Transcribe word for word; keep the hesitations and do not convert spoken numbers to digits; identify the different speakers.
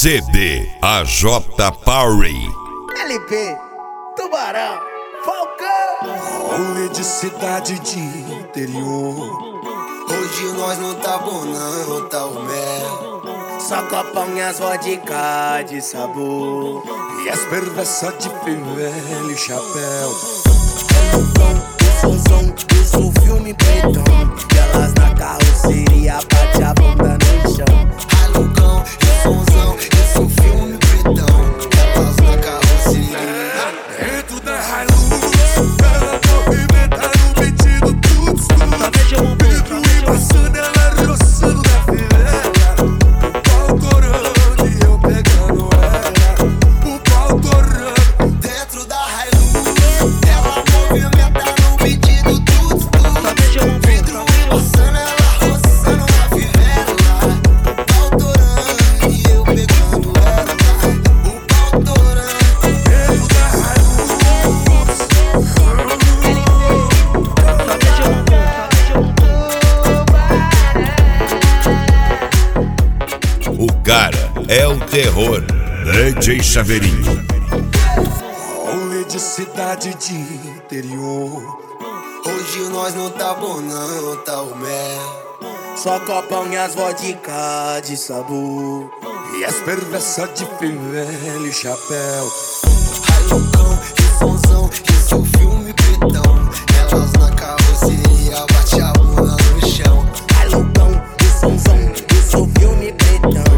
Speaker 1: C D A J Power.
Speaker 2: L P, Tubarão, Falcão.
Speaker 3: Rolê de cidade de interior.
Speaker 2: Hoje nós não tá bom não, tá o mel. Só copão e as vodka de sabor.
Speaker 3: E as perversas de fivela e chapéu.
Speaker 2: Som, isso filme pretão. E elas na carroceria bate a bunda no chão. Alucão, e somzão, isso filme pretão. Elas na carroceria.
Speaker 3: Dentro da Hilux, ela movimenta no pedido tudo escuro. Vidro embaçando, ela roçando na fivela. O pau torando e eu pegando ela. O pau torando.
Speaker 2: Dentro da Hilux, ela movimenta no pedido tudo escuro. Vidro embaçando, ela roçando na fivela. O pau torando e eu pegando ela. O pau torando.
Speaker 3: Dentro da Hilux.
Speaker 1: O cara é o terror. D J Chaveirinho.
Speaker 3: Rolê de cidade de interior.
Speaker 2: Hoje nós não tá bom não, tá o mel. Só copão e as vodka de sabor.
Speaker 3: E as perversas de fivela e chapéu.
Speaker 2: Alucão, e somzão, isso é o filme pretão. Elas na carroceria bate a bunda no chão. Alucão, e somzão, isso é o filme pretão.